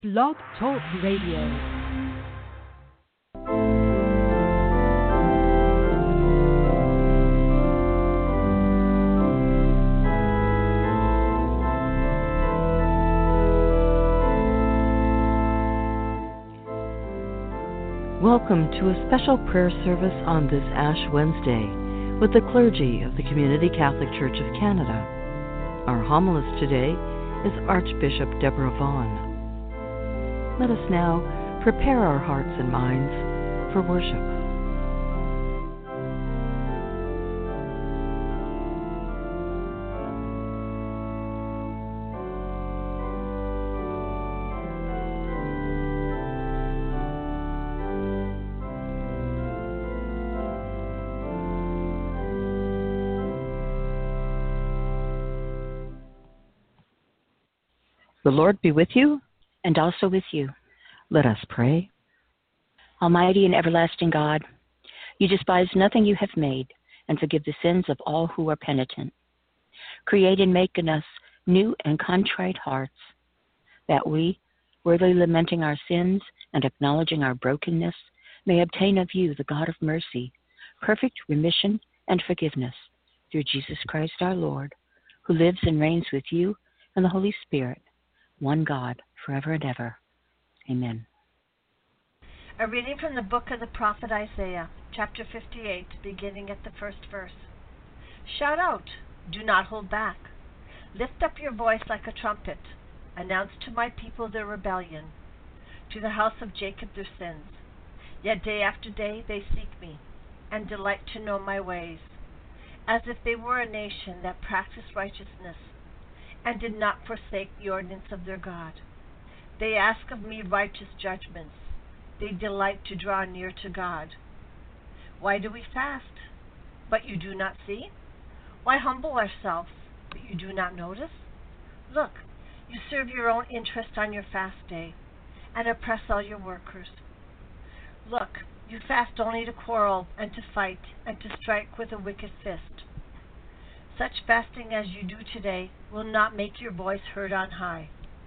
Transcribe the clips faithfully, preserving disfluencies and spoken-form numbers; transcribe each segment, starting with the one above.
Blog Talk Radio. Welcome to a special prayer service on this Ash Wednesday with the clergy of the Community Catholic Church of Canada. Our homilist today is Archbishop Deborah Vaughan. Let us now prepare our hearts and minds for worship. The Lord be with you, and also with you. Let us pray. Almighty and everlasting God, you despise nothing you have made, and forgive the sins of all who are penitent. Create and make in us new and contrite hearts, that we, worthily lamenting our sins and acknowledging our brokenness, may obtain of you, the God of mercy, perfect remission and forgiveness, through Jesus Christ our Lord, who lives and reigns with you and the Holy Spirit, one God, forever and ever. Amen. A reading from the book of the prophet Isaiah, chapter fifty-eight, beginning at the first verse. Shout out, do not hold back. Lift up your voice like a trumpet. Announce to my people their rebellion, to the house of Jacob their sins. Yet day after day they seek me, and delight to know my ways, as if they were a nation that practiced righteousness, and did not forsake the ordinance of their God. They ask of me righteous judgments. They delight to draw near to God. Why do we fast, but you do not see? Why humble ourselves, but you do not notice? Look, you serve your own interest on your fast day, and oppress all your workers. Look, you fast only to quarrel and to fight and to strike with a wicked fist. Such fasting as you do today will not make your voice heard on high.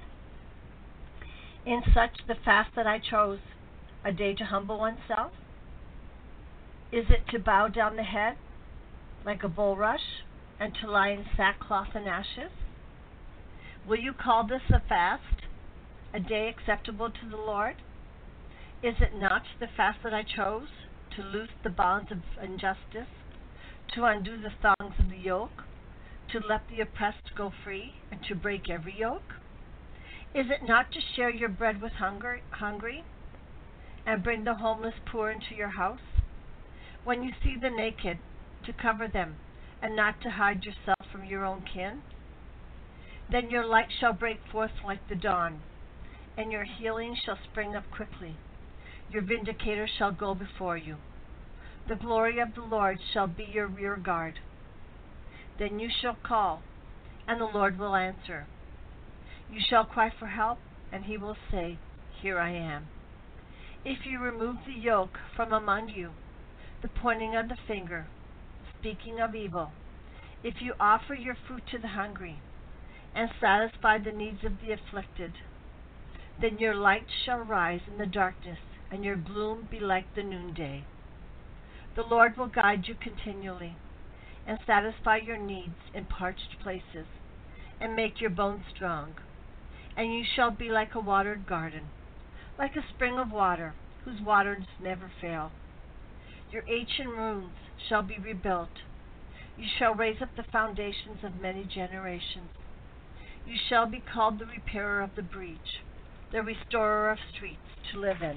In such the fast that I chose, a day to humble oneself? Is it to bow down the head like a bulrush and to lie in sackcloth and ashes? Will you call this a fast, a day acceptable to the Lord? Is it not the fast that I chose, to loose the bonds of injustice, to undo the thongs of the yoke, to let the oppressed go free, and to break every yoke? Is it not to share your bread with hunger, hungry, and bring the homeless poor into your house? When you see the naked, to cover them, and not to hide yourself from your own kin? Then your light shall break forth like the dawn, and your healing shall spring up quickly. Your vindicator shall go before you. The glory of the Lord shall be your rear guard. Then you shall call, and the Lord will answer. You shall cry for help, and he will say, Here I am. If you remove the yoke from among you, the pointing of the finger, speaking of evil, if you offer your food to the hungry, and satisfy the needs of the afflicted, then your light shall rise in the darkness, and your gloom be like the noonday. The Lord will guide you continually, and satisfy your needs in parched places, and make your bones strong. And you shall be like a watered garden, like a spring of water, whose waters never fail. Your ancient ruins shall be rebuilt. You shall raise up the foundations of many generations. You shall be called the repairer of the breach, the restorer of streets to live in.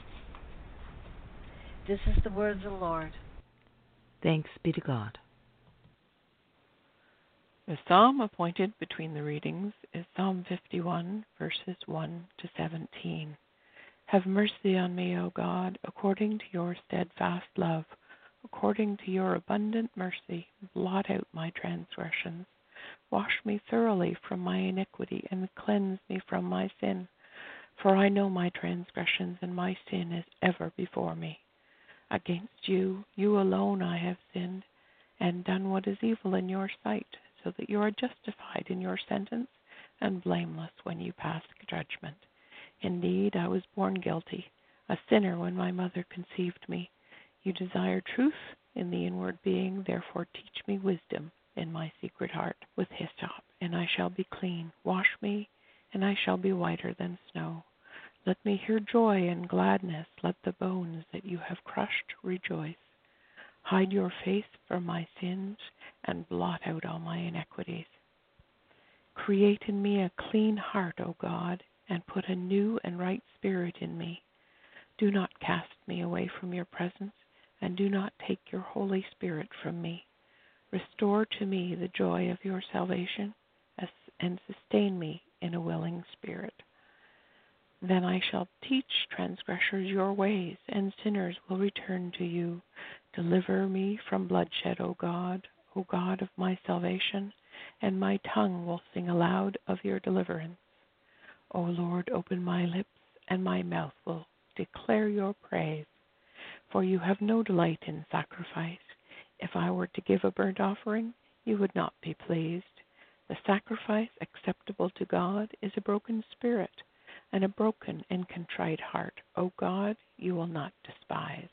This is the word of the Lord. Thanks be to God. The psalm appointed between the readings is Psalm fifty-one, verses one to seventeen. Have mercy on me, O God, according to your steadfast love, according to your abundant mercy, blot out my transgressions. Wash me thoroughly from my iniquity, and cleanse me from my sin. For I know my transgressions, and my sin is ever before me. Against you, you alone I have sinned, and done what is evil in your sight, so that you are justified in your sentence and blameless when you pass judgment. Indeed, I was born guilty, a sinner when my mother conceived me. You desire truth in the inward being, therefore teach me wisdom in my secret heart with hyssop, and I shall be clean. Wash me, and I shall be whiter than snow. Let me hear joy and gladness. Let the bones that you have crushed rejoice. Hide your face from my sins and blot out all my iniquities. Create in me a clean heart, O God, and put a new and right spirit in me. Do not cast me away from your presence, and do not take your Holy Spirit from me. Restore to me the joy of your salvation, and sustain me in a willing spirit. Then I shall teach transgressors your ways, and sinners will return to you. Deliver me from bloodshed, O God, O God of my salvation, and my tongue will sing aloud of your deliverance. O Lord, open my lips, and my mouth will declare your praise. For you have no delight in sacrifice. If I were to give a burnt offering, you would not be pleased. The sacrifice acceptable to God is a broken spirit, and a broken and contrite heart, O God, you will not despise.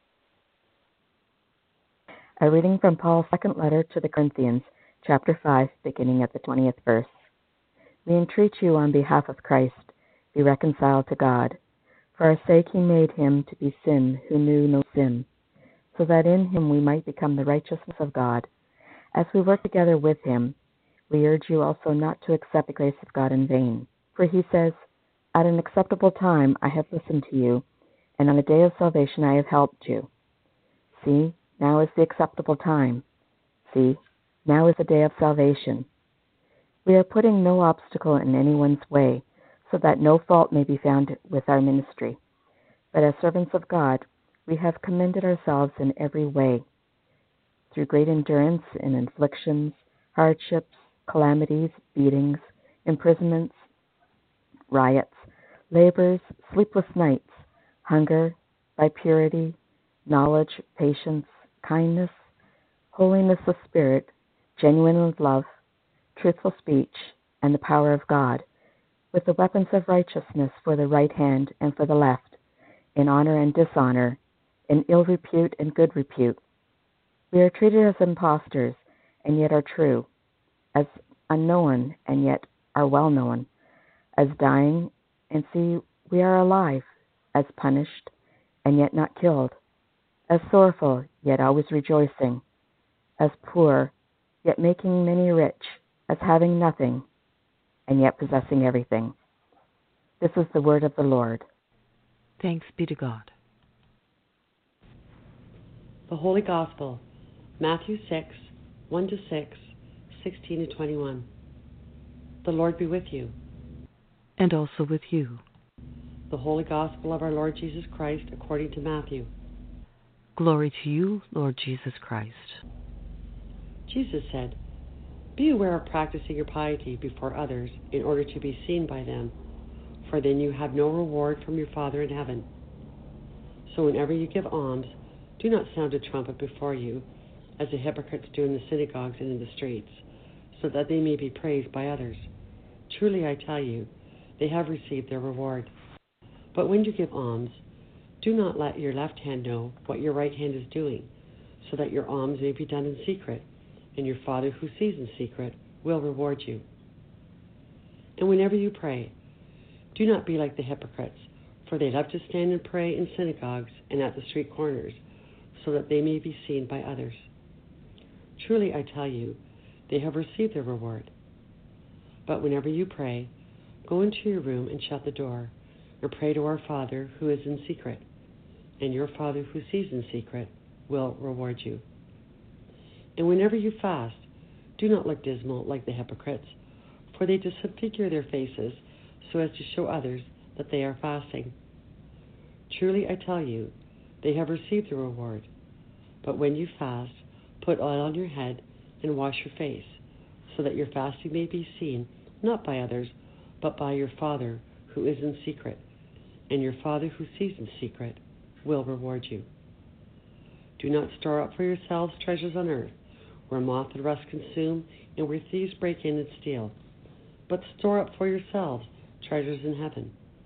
A reading from Paul's second letter to the Corinthians, chapter five, beginning at the twentieth verse. We entreat you on behalf of Christ, be reconciled to God. For our sake he made him to be sin who knew no sin, so that in him we might become the righteousness of God. As we work together with him, we urge you also not to accept the grace of God in vain. For he says, at an acceptable time I have listened to you, and on the day of salvation I have helped you. See, now is the acceptable time. See, now is the day of salvation. We are putting no obstacle in anyone's way, so that no fault may be found with our ministry. But as servants of God, we have commended ourselves in every way, through great endurance in afflictions, hardships, calamities, beatings, imprisonments, riots, labors, sleepless nights, hunger, by purity, knowledge, patience, kindness, holiness of spirit, genuine love, truthful speech, and the power of God, with the weapons of righteousness for the right hand and for the left, in honor and dishonor, in ill repute and good repute. We are treated as impostors, and yet are true, as unknown, and yet are well known, as dying, and see we are alive, as punished, and yet not killed, as sorrowful, yet always rejoicing, as poor, yet making many rich, as having nothing, and yet possessing everything. This is the word of the Lord. Thanks be to God. The Holy Gospel, Matthew six, one to six, sixteen to twenty-one. The Lord be with you. And also with you. The Holy Gospel of our Lord Jesus Christ according to Matthew. Glory to you, Lord Jesus Christ. Jesus said, be aware of practicing your piety before others in order to be seen by them, for then you have no reward from your Father in heaven. So whenever you give alms, do not sound a trumpet before you, as the hypocrites do in the synagogues and in the streets, so that they may be praised by others. Truly I tell you, they have received their reward. But when you give alms, do not let your left hand know what your right hand is doing, so that your alms may be done in secret, and your Father who sees in secret will reward you. And whenever you pray, do not be like the hypocrites, for they love to stand and pray in synagogues and at the street corners, so that they may be seen by others. Truly I tell you, they have received their reward. But whenever you pray, go into your room and shut the door, and pray to our Father who is in secret, and your Father who sees in secret will reward you. And whenever you fast, do not look dismal like the hypocrites, for they disfigure their faces so as to show others that they are fasting. Truly I tell you, they have received the reward. But when you fast, put oil on your head and wash your face, so that your fasting may be seen not by others, but by your Father who is in secret, and your Father who sees in secret will reward you. Do not store up for yourselves treasures on earth, where moth and rust consume, and where thieves break in and steal, but store up for yourselves treasures in heaven,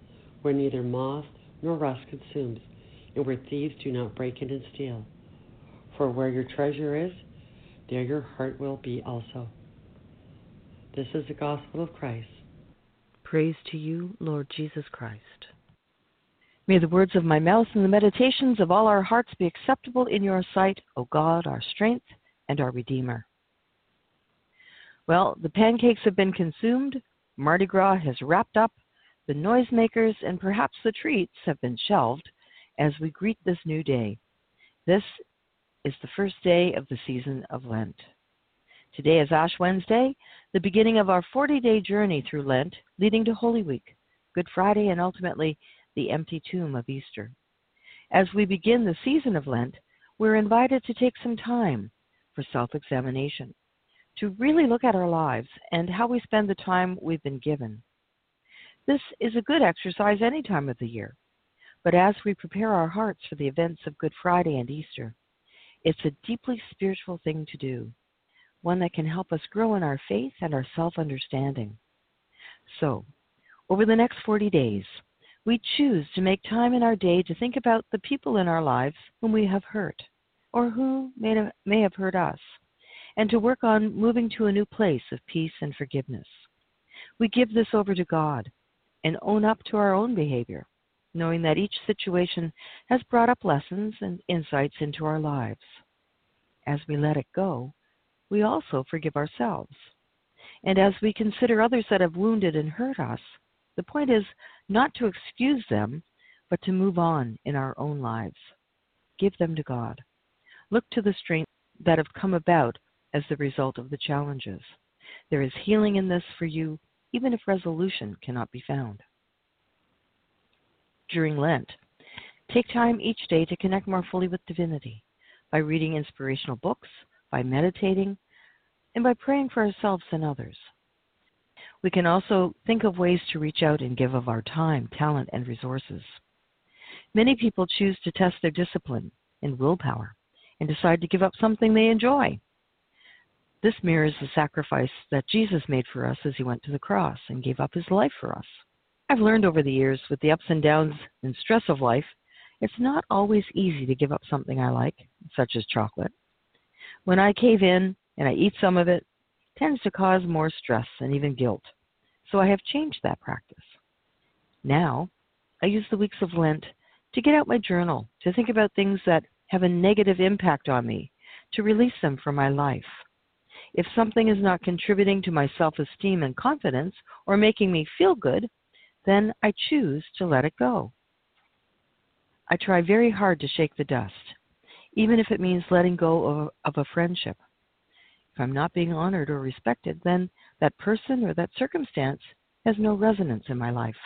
where neither moth nor rust consumes, and where thieves do not break in and steal. For where your treasure is, there your heart will be also. This is the gospel of Christ. Praise to you, Lord Jesus Christ. May the words of my mouth and the meditations of all our hearts be acceptable in your sight, O God, our strength and our Redeemer. Well, the pancakes have been consumed, Mardi Gras has wrapped up, the noisemakers and perhaps the treats have been shelved as we greet this new day. This is the first day of the season of Lent. Today is Ash Wednesday, the beginning of our forty-day journey through Lent, leading to Holy Week, Good Friday, and ultimately the empty tomb of Easter. As we begin the season of Lent, we're invited to take some time for self-examination, to really look at our lives and how we spend the time we've been given. This is a good exercise any time of the year, but as we prepare our hearts for the events of Good Friday and Easter, it's a deeply spiritual thing to do, one that can help us grow in our faith and our self-understanding. So, over the next forty days, we choose to make time in our day to think about the people in our lives whom we have hurt, or who may have, may have hurt us, and to work on moving to a new place of peace and forgiveness. We give this over to God and own up to our own behavior, knowing that each situation has brought up lessons and insights into our lives. As we let it go, we also forgive ourselves. And as we consider others that have wounded and hurt us, the point is not to excuse them, but to move on in our own lives. Give them to God. Look to the strength that have come about as the result of the challenges. There is healing in this for you, even if resolution cannot be found. During Lent, take time each day to connect more fully with divinity by reading inspirational books, by meditating, and by praying for ourselves and others. We can also think of ways to reach out and give of our time, talent, and resources. Many people choose to test their discipline and willpower and decide to give up something they enjoy. This mirrors the sacrifice that Jesus made for us as he went to the cross and gave up his life for us. I've learned over the years, with the ups and downs and stress of life, it's not always easy to give up something I like, such as chocolate. When I cave in and I eat some of it, it tends to cause more stress and even guilt. So I have changed that practice. Now, I use the weeks of Lent to get out my journal, to think about things that have a negative impact on me, to release them from my life. If something is not contributing to my self-esteem and confidence or making me feel good, then I choose to let it go. I try very hard to shake the dust, even if it means letting go of, of a friendship. If I'm not being honored or respected, then that person or that circumstance has no resonance in my life.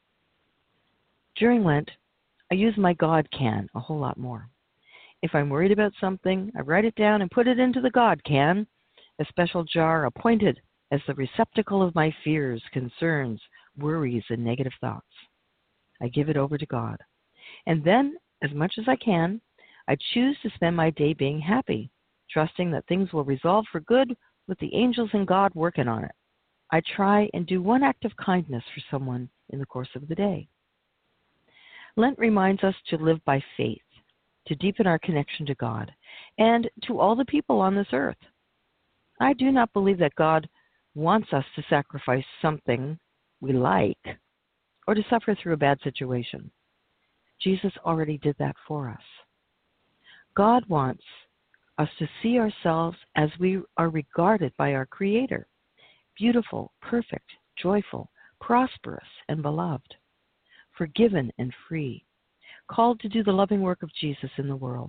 During Lent, I use my God can a whole lot more. If I'm worried about something, I write it down and put it into the God can, a special jar appointed as the receptacle of my fears, concerns, worries, and negative thoughts. I give it over to God. And then, as much as I can, I choose to spend my day being happy, trusting that things will resolve for good with the angels and God working on it. I try and do one act of kindness for someone in the course of the day. Lent reminds us to live by faith, to deepen our connection to God, and to all the people on this earth. I do not believe that God wants us to sacrifice something we like or to suffer through a bad situation. Jesus already did that for us. God wants us to see ourselves as we are regarded by our Creator, beautiful, perfect, joyful, prosperous, and beloved, forgiven and free, called to do the loving work of Jesus in the world.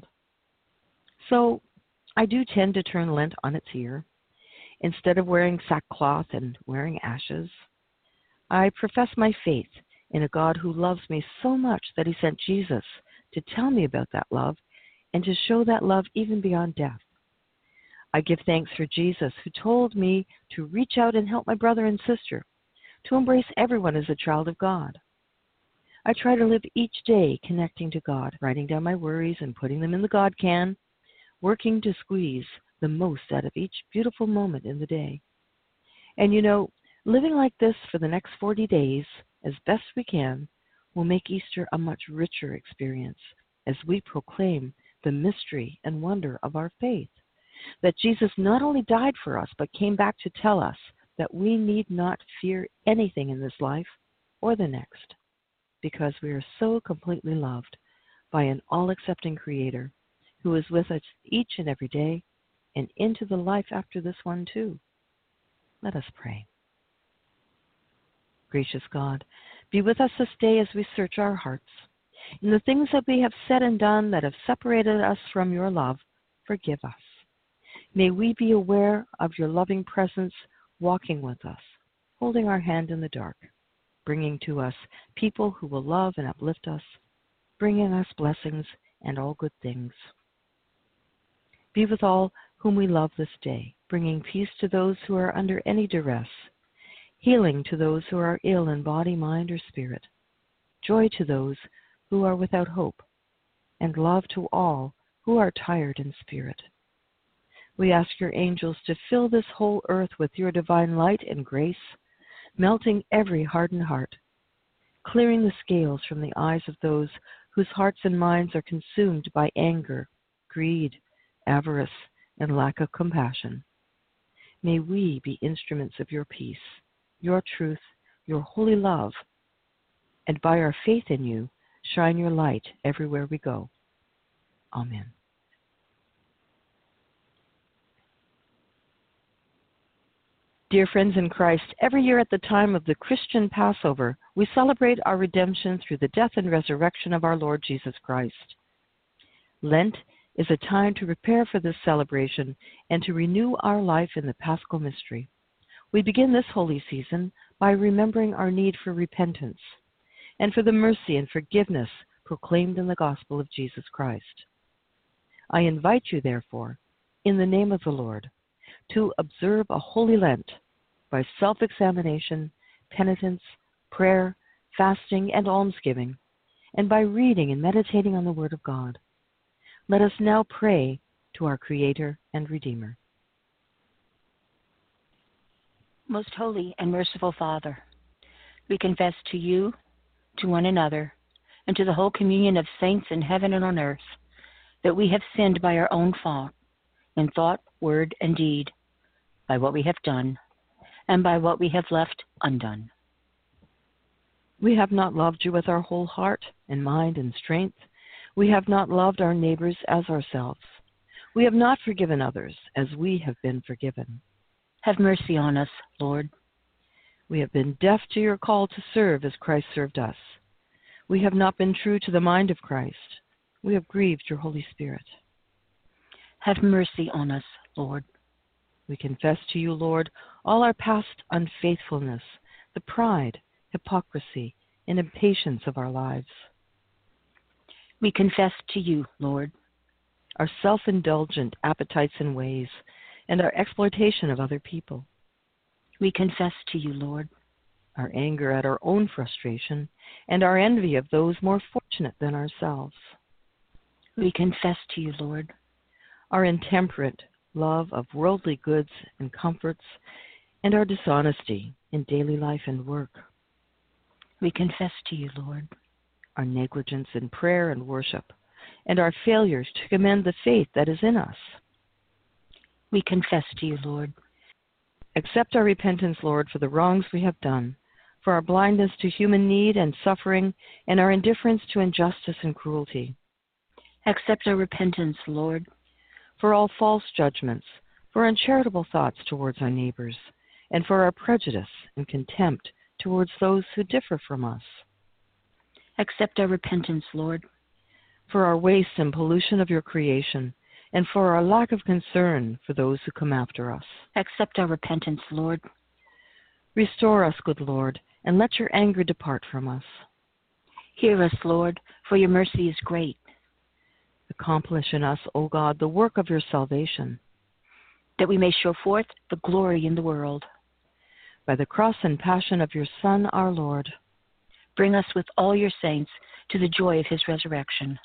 So I do tend to turn Lent on its ear. Instead of wearing sackcloth and wearing ashes, I profess my faith in a God who loves me so much that he sent Jesus to tell me about that love and to show that love even beyond death. I give thanks for Jesus, who told me to reach out and help my brother and sister, to embrace everyone as a child of God. I try to live each day connecting to God, writing down my worries and putting them in the God can, working to squeeze the most out of each beautiful moment in the day. And you know, living like this for the next forty days, as best we can, will make Easter a much richer experience as we proclaim the mystery and wonder of our faith, that Jesus not only died for us, but came back to tell us that we need not fear anything in this life or the next, because we are so completely loved by an all-accepting Creator who is with us each and every day and into the life after this one too. Let us pray. Gracious God, be with us this day as we search our hearts. In the things that we have said and done that have separated us from your love, forgive us. May we be aware of your loving presence walking with us, holding our hand in the dark, bringing to us people who will love and uplift us, bringing us blessings and all good things. Be with all whom we love this day, bringing peace to those who are under any duress, healing to those who are ill in body, mind, or spirit, joy to those who are without hope, and love to all who are tired in spirit. We ask your angels to fill this whole earth with your divine light and grace, melting every hardened heart, clearing the scales from the eyes of those whose hearts and minds are consumed by anger, greed, avarice, and lack of compassion. May we be instruments of your peace, your truth, your holy love, and by our faith in you, shine your light everywhere we go. Amen. Dear friends in Christ, every year at the time of the Christian Passover, we celebrate our redemption through the death and resurrection of our Lord Jesus Christ. Lent is a time to prepare for this celebration and to renew our life in the Paschal mystery. We begin this holy season by remembering our need for repentance and for the mercy and forgiveness proclaimed in the gospel of Jesus Christ. I invite you, therefore, in the name of the Lord, to observe a holy Lent by self-examination, penitence, prayer, fasting, and almsgiving, and by reading and meditating on the Word of God. Let us now pray to our Creator and Redeemer. Most holy and merciful Father, we confess to you, to one another, and to the whole communion of saints in heaven and on earth, that we have sinned by our own fault, in thought, word, and deed, by what we have done, and by what we have left undone. We have not loved you with our whole heart and mind and strength. We have not loved our neighbors as ourselves. We have not forgiven others as we have been forgiven. Have mercy on us, Lord. We have been deaf to your call to serve as Christ served us. We have not been true to the mind of Christ. We have grieved your Holy Spirit. Have mercy on us, Lord. We confess to you, Lord, all our past unfaithfulness, the pride, hypocrisy, and impatience of our lives. We confess to you, Lord, our self-indulgent appetites and ways, and our exploitation of other people. We confess to you, Lord, our anger at our own frustration, and our envy of those more fortunate than ourselves. We confess to you, Lord, our intemperate love of worldly goods and comforts, and our dishonesty in daily life and work. We confess to you, Lord, our negligence in prayer and worship, and our failures to commend the faith that is in us. We confess to you, Lord. Accept our repentance, Lord, for the wrongs we have done, for our blindness to human need and suffering, and our indifference to injustice and cruelty. Accept our repentance, Lord, for all false judgments, for uncharitable thoughts towards our neighbors, and for our prejudice and contempt towards those who differ from us. Accept our repentance, Lord, for our waste and pollution of your creation, and for our lack of concern for those who come after us. Accept our repentance, Lord. Restore us, good Lord, and let your anger depart from us. Hear us, Lord, for your mercy is great. Accomplish in us, O God, the work of your salvation, that we may show forth the glory in the world. By the cross and passion of your Son, our Lord, bring us with all your saints to the joy of his resurrection.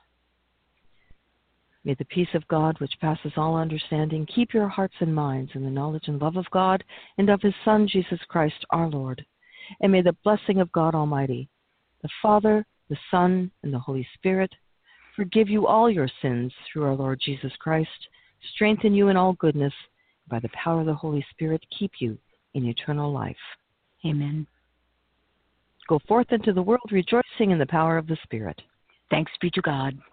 May the peace of God, which passes all understanding, keep your hearts and minds in the knowledge and love of God and of his Son, Jesus Christ, our Lord. And may the blessing of God Almighty, the Father, the Son, and the Holy Spirit forgive you all your sins through our Lord Jesus Christ, strengthen you in all goodness, and by the power of the Holy Spirit keep you in eternal life. Amen. Go forth into the world rejoicing in the power of the Spirit. Thanks be to God.